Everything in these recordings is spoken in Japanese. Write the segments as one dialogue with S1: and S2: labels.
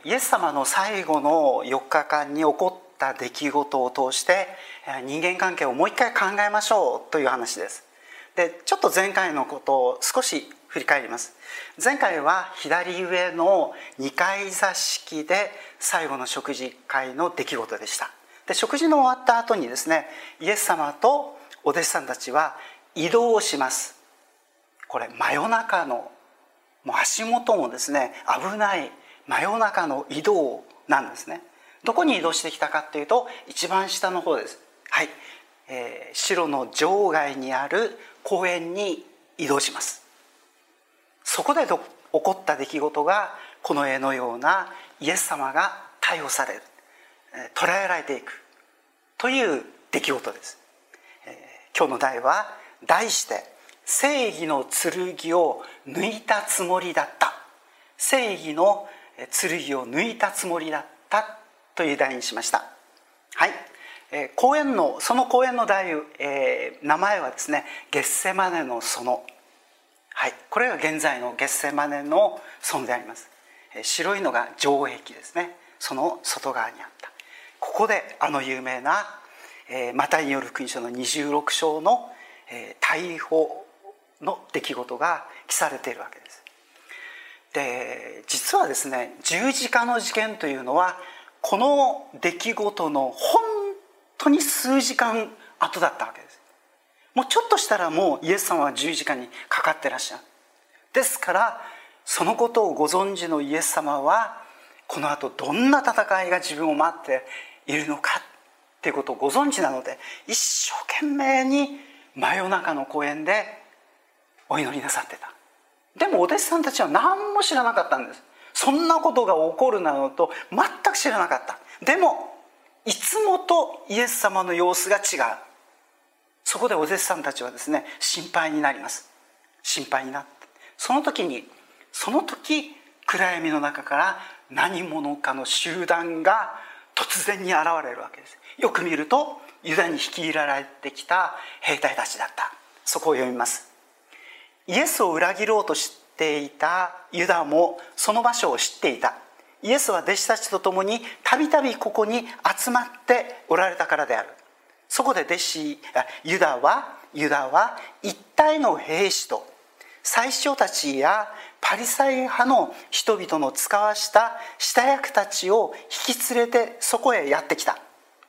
S1: イエス様の最後の4日間に起こった出来事を通して人間関係をもう一回考えましょうという話です。で、ちょっと前回のことを少し振り返ります。前回は左上の2階座敷で最後の食事会の出来事でした。で、食事の終わった後にですね、イエス様とお弟子さんたちは移動をします。これ真夜中の、もう足元もですね危ない真夜中の移動なんですね。どこに移動してきたかっていうと、一番下の方です。はい、城の場外にある公園に移動します。そこで起こった出来事がこの絵のようなイエス様が逮捕される、捕らえられていくという出来事です。今日の題は題して正義の剣を抜いたつもりだった、正義の剣を抜いたつもりだったという題にしました。はい、その公園の題、名前はですね、ゲッセマネの園。はい、これが現在のゲッセマネの園であります。白いのが城壁ですね。その外側にあった。ここで有名な、マタイによる福音書の26章の、逮捕の出来事が記されているわけです。で、実はですね、十字架の事件というのはこの出来事の本当に数時間後だったわけです。もうちょっとしたらもうイエス様は十字架にかかってらっしゃる。ですからそのことをご存知のイエス様は、この後どんな戦いが自分を待っているのかっていうことをご存知なので、一生懸命に真夜中の公園でお祈りなさってた。でもお弟子さんたちは何も知らなかったんです。そんなことが起こるなどと全く知らなかった。でもいつもとイエス様の様子が違う。そこでお弟子さんたちはですね、心配になります。心配になって、その時暗闇の中から何者かの集団が突然に現れるわけです。よく見るとユダに率いられてきた兵隊たちだった。そこを読みます。イエスを裏切ろうとしていたユダもその場所を知っていた。イエスは弟子たちと共にたびたびここに集まっておられたからである。そこでユダは一体の兵士と祭司長たちやパリサイ派の人々の使わした下役たちを引き連れてそこへやってきた。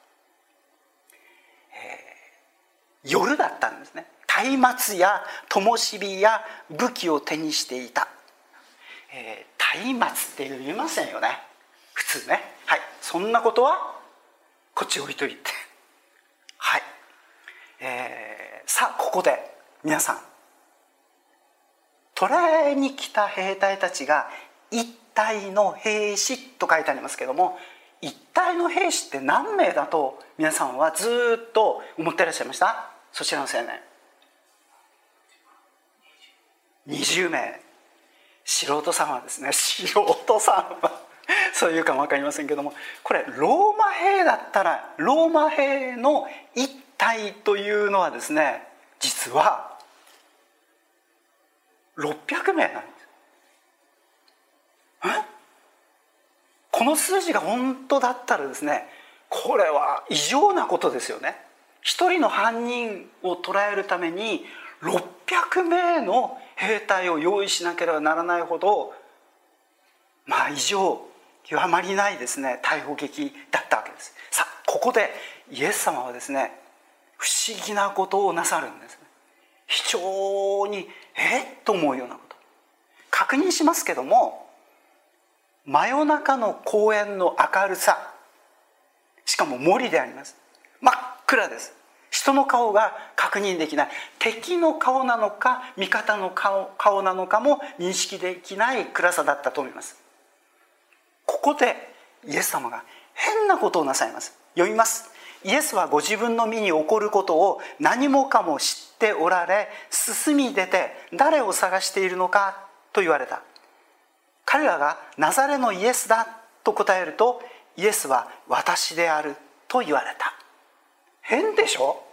S1: 夜だったんですね。松明や灯火や武器を手にしていた。松明って言いませんよね、普通ね。はい、そんなことはこっち置いといて、はい、さあここで皆さん、捕らえに来た兵隊たちが一体の兵士と書いてありますけども、一体の兵士って何名だと皆さんはずっと思っていらっしゃいました？そちらの青年20名。素人さんはですね、素人さんはそういうかも分かりませんけども、これローマ兵だったら、ローマ兵の一体というのはですね、実は600名なんです。この数字が本当だったらですね、これは異常なことですよね。一人の犯人を捕らえるために600名の兵隊を用意しなければならないほど、異常極まりないですね、逮捕劇だったわけです。さあここでイエス様はですね、不思議なことをなさるんですね。非常にと思うようなこと確認しますけども、真夜中の公園の明るさ、しかも森であります。真っ暗です。人の顔が確認できない。敵の顔なのか味方の顔なのかも認識できない暗さだったと思います。ここでイエス様が変なことをなさいます。読みます。イエスはご自分の身に起こることを何もかも知っておられ、進み出て誰を探しているのかと言われた。彼らがナザレのイエスだと答えると、イエスは私であると言われた。変でしょ？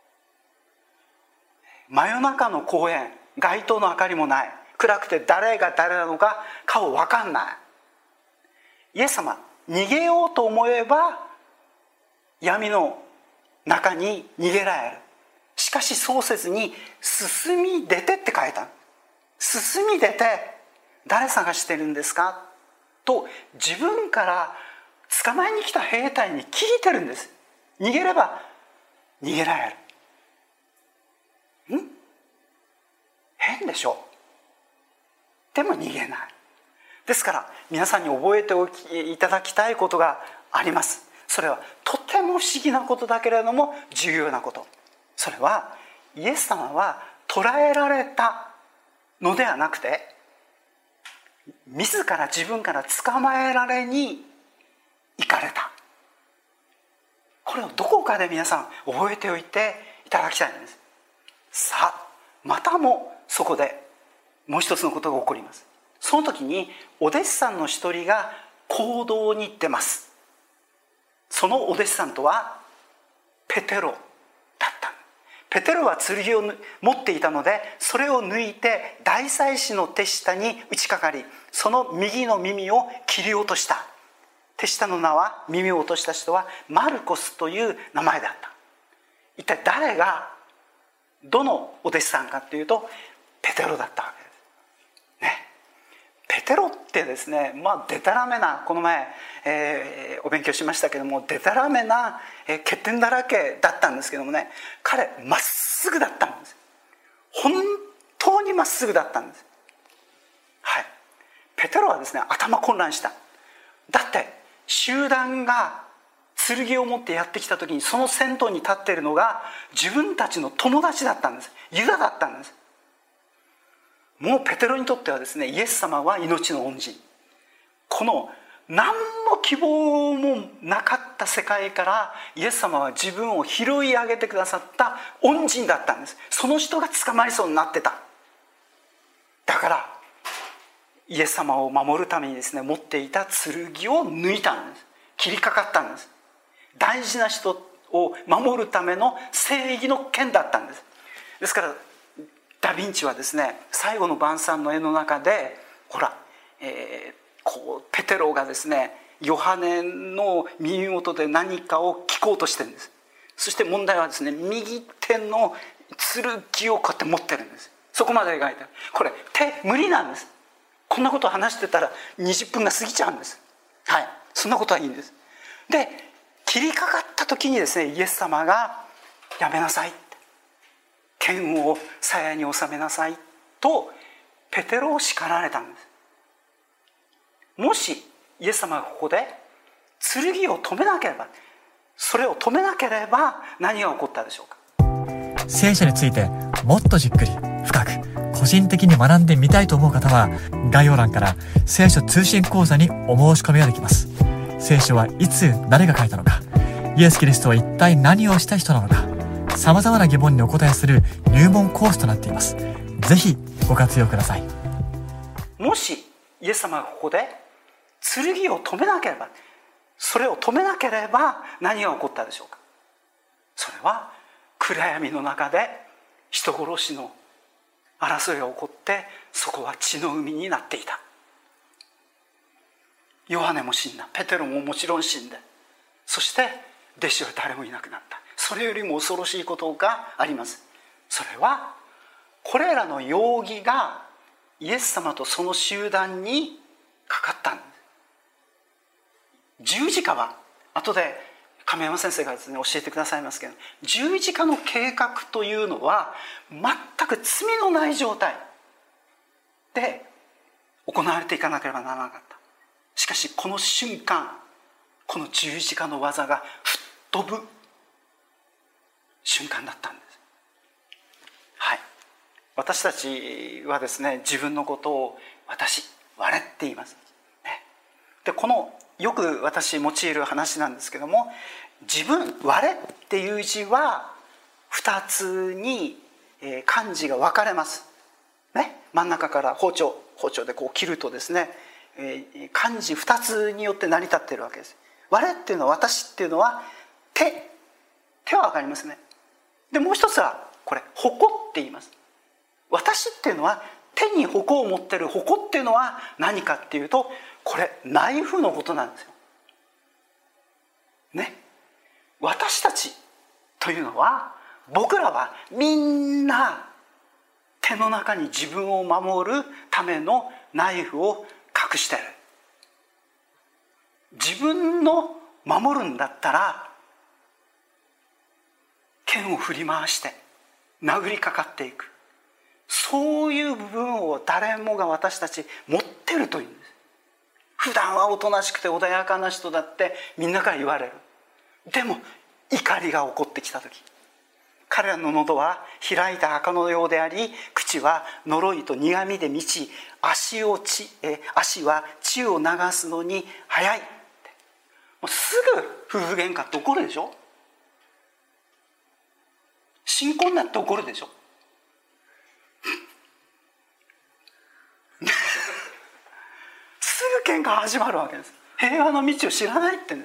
S1: 真夜中の公園、街灯の明かりもない、暗くて誰が誰なのか顔分かんない。 イエス様、逃げようと思えば闇の中に逃げられる。しかしそうせずに進み出てって書いた。進み出て、誰探してるんですかと自分から捕まえに来た兵隊に聞いてるんです。逃げれば逃げられる。変でしょ。でも逃げない。ですから皆さんに覚えていただきたいことがあります。それはとても不思議なことだけれども重要なこと。それはイエス様は捕らえられたのではなくて、自ら自分から捕まえられに行かれた。これをどこかで皆さん覚えておいていただきたいんです。さあ、またもそこでもう一つのことが起こります。その時にお弟子さんの一人が行動に出ます。そのお弟子さんとはペテロだった。ペテロは剣を持っていたので、それを抜いて大祭司の手下に打ちかかり、その右の耳を切り落とした。手下の名は、耳を落とした人はマルコスという名前だった。一体誰がどのお弟子さんかというとペテロだったわけですね。ペテロってですね、デタラメな、この前、お勉強しましたけども、デタラメな、欠点だらけだったんですけどもね、彼まっすぐだったんです。本当にまっすぐだったんです。はい。ペテロはですね、頭混乱した。だって集団が剣を持ってやってきた時に、その先頭に立っているのが自分たちの友達だったんです。ユダだったんです。もうペテロにとってはですね、イエス様は命の恩人。この何も希望もなかった世界からイエス様は自分を拾い上げてくださった恩人だったんです。その人が捕まりそうになってた。だからイエス様を守るためにですね、持っていた剣を抜いたんです。切りかかったんです。大事な人を守るための正義の剣だったんです。ですからダ・ヴィンチはですね、最後の晩餐の絵の中で、ほら、ペテロがですね、ヨハネの耳元で何かを聞こうとしてるんです。そして問題はですね、右手の剣をこうやって持ってるんです。そこまで描いてある。これ手無理なんです。こんなことを話してたら20分が過ぎちゃうんです。はい、そんなことはいいんです。で、切りかかった時にですね、イエス様がやめなさい、剣を鞘に収めなさいとペテロを叱られたんです。もしイエス様がここで剣を止めなければ、それを止めなければ何が起こったでしょうか。
S2: 聖書についてもっとじっくり深く個人的に学んでみたいと思う方は、概要欄から聖書通信講座にお申し込みができます。聖書はいつ誰が書いたのか、イエス・キリストは一体何をした人なのか、様々な疑問にお答えする入門コースとなっています。ぜひご活用ください。
S1: もしイエス様がここで剣を止めなければ、それを止めなければ何が起こったでしょうか。それは暗闇の中で人殺しの争いが起こって、そこは血の海になっていた。ヨハネも死んだ。ペテロももちろん死んで、そして弟子は誰もいなくなった。それよりも恐ろしいことがあります。それはこれらの容疑がイエス様とその集団にかかったんです。十字架は後で亀山先生がですね、教えてくださいますけど、十字架の計画というのは全く罪のない状態で行われていかなければならなかった。しかしこの瞬間、この十字架の技が吹っ飛ぶ瞬間だったんです。はい。私たちはですね、自分のことを私、我って言います。で、このよく私用いる話なんですけども、自分、我っていう字は2つに漢字が分かれます。ね、真ん中から包丁でこう切るとですね、漢字2つによって成り立っているわけです。我っていうのは、私っていうのは手は分かりますね。で、もう一つはこれ矛って言います。私っていうのは手に矛を持っている。矛っていうのは何かっていうと、 これナイフのことなんですよね。私たちというのは、僕らはみんな手の中に自分を守るためのナイフを隠してる。自分の守るんだったら剣を振り回して殴りかかっていく、そういう部分を誰もが私たち持ってるというんです。普段はおとなしくて穏やかな人だってみんなから言われる。でも怒りが起こってきた時、彼らの喉は開いた墓のようであり、口は呪いと苦みで満ち、足は血を流すのに早い。もうすぐ夫婦喧嘩って起こるでしょ。新婚だって起こるでしょ。すぐ喧嘩始まるわけです。平和の道を知らないって言うんです。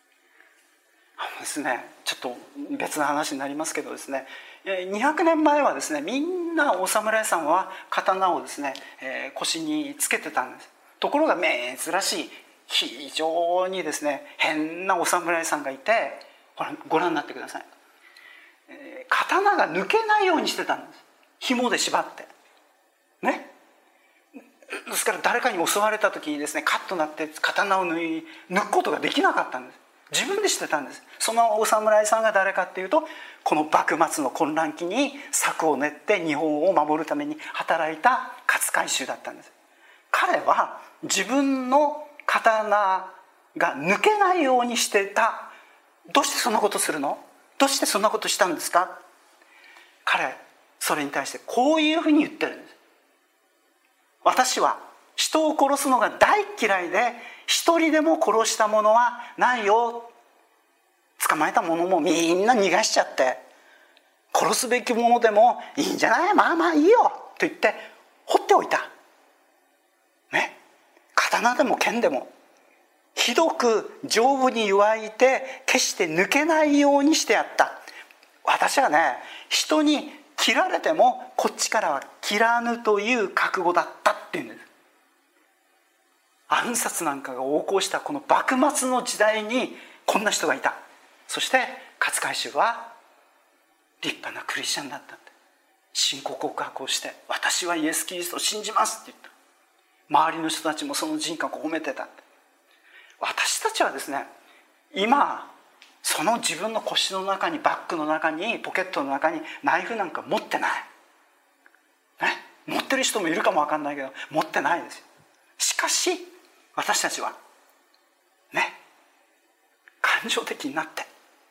S1: ですね、ちょっと別な話になりますけどですね、200年前はですね、みんなお侍さんは刀をですね、腰につけてたんです。ところが珍しい非常にですね変なお侍さんがいて、ご覧になってください。刀が抜けないようにしてたんです。紐で縛ってね。ですから誰かに襲われた時にですね、カッとなって刀を抜くことができなかったんです。自分でしてたんです。そのお侍さんが誰かっていうと、この幕末の混乱期に策を練って日本を守るために働いた勝海舟だったんです。彼は自分の刀が抜けないようにしてた。どうしてそんなことするの？どうしてそんなことしたんですか？彼それに対してこういうふうに言ってるんです。私は人を殺すのが大嫌いで、一人でも殺したものはないよ。捕まえたものもみんな逃がしちゃって、殺すべきものでもいいんじゃない、まあまあいいよと言って放っておいたね。刀でも剣でもひどく丈夫に湯いて決して抜けないようにしてやった。私はね、人に切られてもこっちからは切らぬという覚悟だったっていうんです。暗殺なんかが横行したこの幕末の時代にこんな人がいた。そして勝海舟は立派なクリスチャンだったって、信仰告白をして、私はイエス・キリストを信じますって言った。周りの人たちもその人格を褒めてたって。私たちはですね、今その自分の腰の中に、バッグの中に、ポケットの中にナイフなんか持ってない、ね、持ってる人もいるかも分かんないけど持ってないですよ。しかし私たちはね、感情的になって、ね、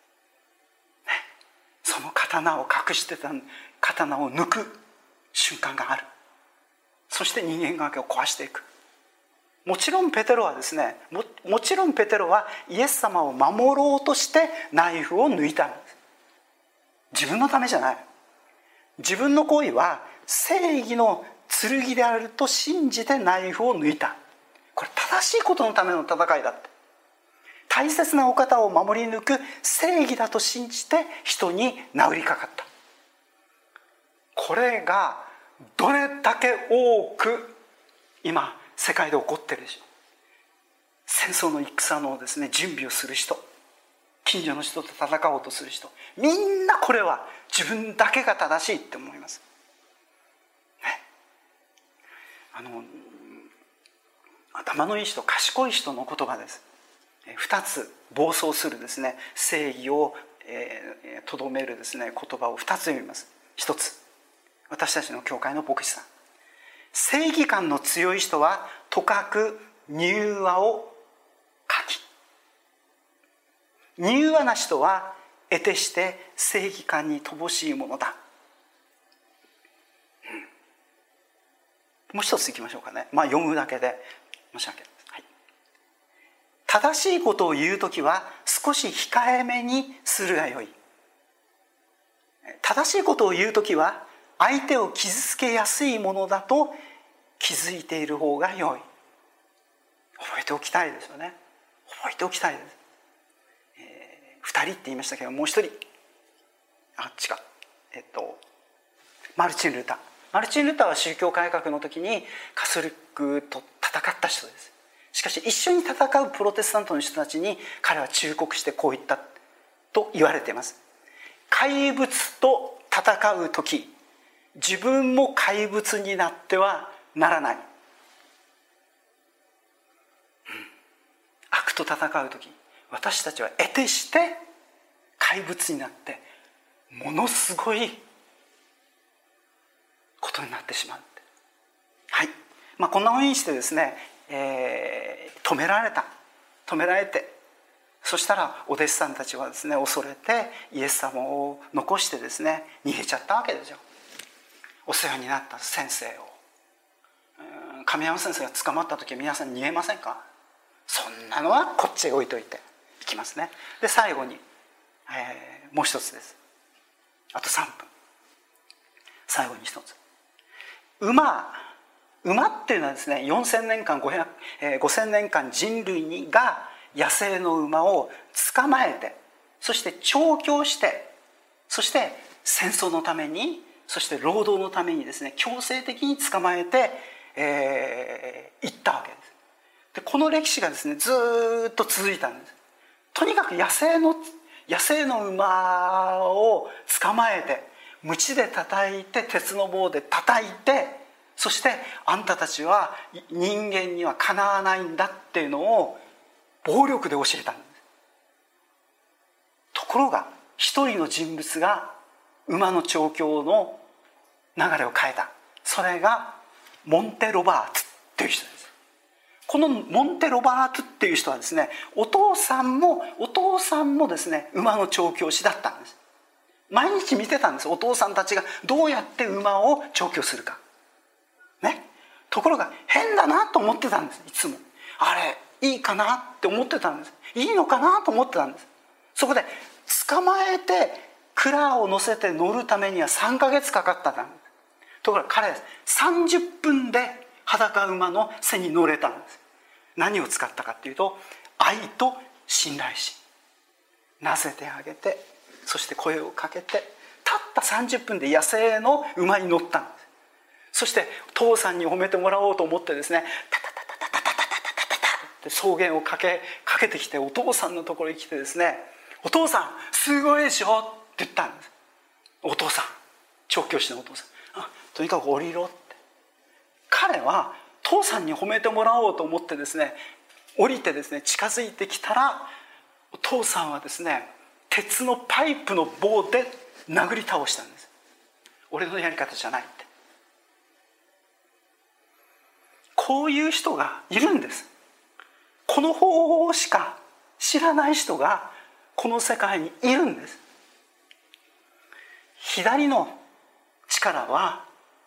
S1: その刀を隠してた刀を抜く瞬間がある。そして人間関係を壊していく。もちろんペテロはですね、もちろんペテロはイエス様を守ろうとしてナイフを抜いたんです。自分のためじゃない。自分の行為は正義の剣であると信じてナイフを抜いた。これ正しいことのための戦いだって。大切なお方を守り抜く正義だと信じて人に殴りかかった。これがどれだけ多く今世界で起こってるでしょう。戦争の戦のですね、準備をする人、近所の人と戦おうとする人、みんなこれは自分だけが正しいって思います、ね、頭のいい人、賢い人の言葉です。2つ暴走するですね、正義をとどめるですね、言葉を2つ読みます。1つ、私たちの教会の牧師さん。正義感の強い人はとかく柔和を書き、柔和な人は得てして正義感に乏しいものだ、もう一ついきましょうかね。読むだけで申し訳ないです、はい。正しいことを言うときは少し控えめにするがよい。正しいことを言うときは相手を傷つけやすいものだと気づいている方が良い。覚えておきたいですよね。覚えておきたいです。2人って言いましたけど、もう1人、違う、マルチン・ルターは宗教改革の時にカトリックと戦った人です。 しかし一緒に戦うプロテスタントの人たちに彼は忠告してこう言ったと言われています。怪物と戦う時、自分も怪物になってはならない。悪と戦う時、私たちは得てして怪物になってものすごいことになってしまう。はい、こんなふうにしてですね、止められて、そしたらお弟子さんたちはですね、恐れてイエス様を残してですね、逃げちゃったわけですよ。お世話になった先生を、亀山先生が捕まった時皆さん逃げませんか？そんなのはこっちへ置いといていきますね。で最後に、もう一つです。あと3分。最後に一つ。馬っていうのはですね、4000年間5000年間人類が野生の馬を捕まえて、そして調教して、そして戦争のために、そして労働のためにですね、強制的に捕まえて、行ったわけです。でこの歴史がですね、ずっと続いたんです。とにかく野生の馬を捕まえて、鞭で叩いて、鉄の棒で叩いて、そしてあんたたちは人間にはかなわないんだっていうのを暴力で教えたんです。ところが一人の人物が馬の調教の流れを変えた。それがモンテ・ロバートっていう人です。このモンテ・ロバートっていう人はですね、お父さんもですね、馬の調教師だったんです。毎日見てたんです。お父さんたちがどうやって馬を調教するかね。ところが変だなと思ってたんです。いつもあれいいかなって思ってたんです。いいのかなと思ってたんです。そこで捕まえて蔵を乗せて乗るためには3ヶ月かかったんです。ところが彼30分で裸馬の背に乗れたんです。何を使ったかっていうと、愛と信頼心。なぜてあげて、そして声をかけて、たった30分で野生の馬に乗ったんです。そして父さんに褒めてもらおうと思ってですね、タタタタタタタタタタって草原をかけてきて、お父さんのところに来てですね、お父さんすごいでしょって言ったんです。お父さん、調教師のお父さん、とにかく降りろって。彼は父さんに褒めてもらおうと思ってですね、降りてですね、近づいてきたら、お父さんはですね、鉄のパイプの棒で殴り倒したんです。俺のやり方じゃないって。こういう人がいるんです。この方法しか知らない人がこの世界にいるんです。左の力は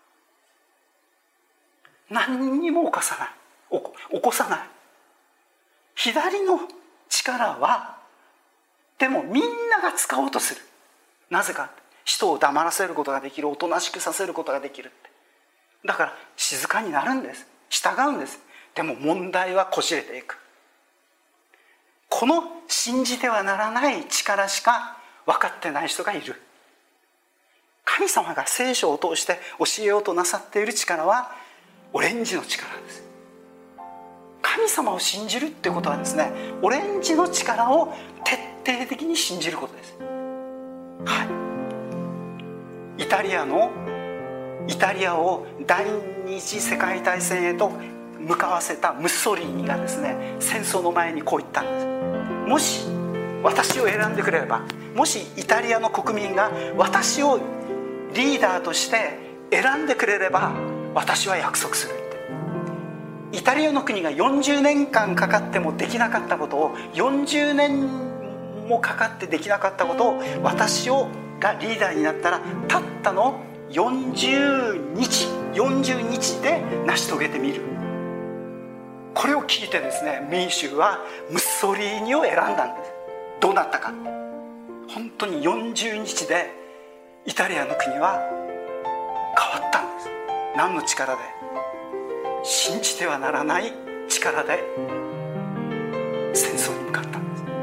S1: 何にも起こさない。左の力はでもみんなが使おうとする。なぜか、人を黙らせることができる、おとなしくさせることができるって。だから静かになるんです。従うんです。でも問題はこじれていく。この信じてはならない力しか分かってない人がいる。神様が聖書を通して教えようとなさっている力はオレンジの力です。神様を信じるってことはですね、オレンジの力を徹底的に信じることです。はい。イタリアを第二次世界大戦へと向かわせたムッソリーニがですね、戦争の前にこう言ったんです。もし私を選んでくれれば、もしイタリアの国民が私をリーダーとして選んでくれれば、私は約束するって。イタリアの国が40年間かかってもできなかったことを、40年もかかってできなかったことを、私がリーダーになったらたったの40日で成し遂げてみる。これを聞いてですね、民衆はムッソリーニを選んだんです。どうなったか。本当に40日でイタリアの国は変わったんです。何の力で？信じてはならない力で戦争に向かった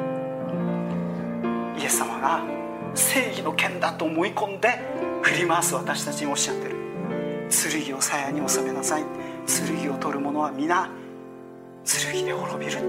S1: んです。イエス様が正義の剣だと思い込んで振り回す私たちにおっしゃってる。剣を鞘に収めなさい。剣を取る者は皆剣で滅びるって、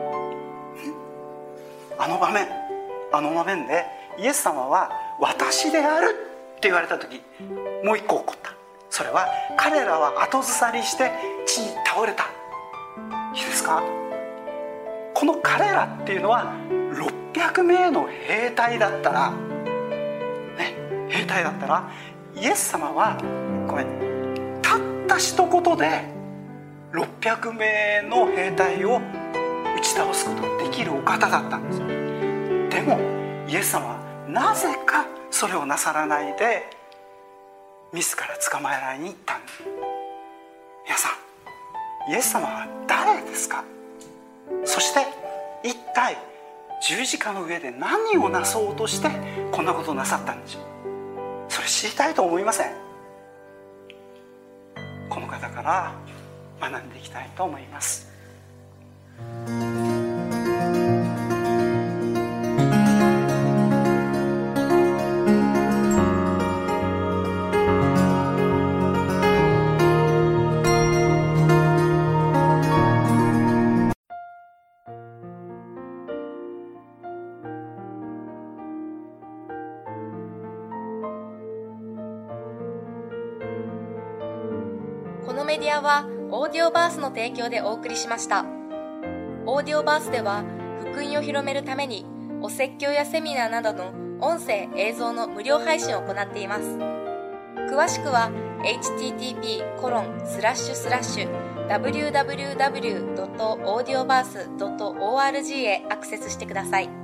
S1: あの場面でイエス様は私であるって言われた時、もう一個起こった。それは彼らは後ずさりして地に倒れた。いいですか。この彼らっていうのは600名の兵隊だったら、兵隊だったらイエス様はたった一言で600名の兵隊を打ち倒すことができるお方だったんです。でもイエス様はなぜかそれをなさらないで自ら捕まえられに行ったんです。皆さん、イエス様は誰ですか。そして一体十字架の上で何をなそうとしてこんなことをなさったんでしょう。それ知りたいと思いません？この方から学んでいきたいと思います。
S3: このメディアはオーディオバースの提供でお送りしました。オーディオバースでは福音を広めるためにお説教やセミナーなどの音声映像の無料配信を行っています。詳しくは http://www.audioverse.org へアクセスしてください。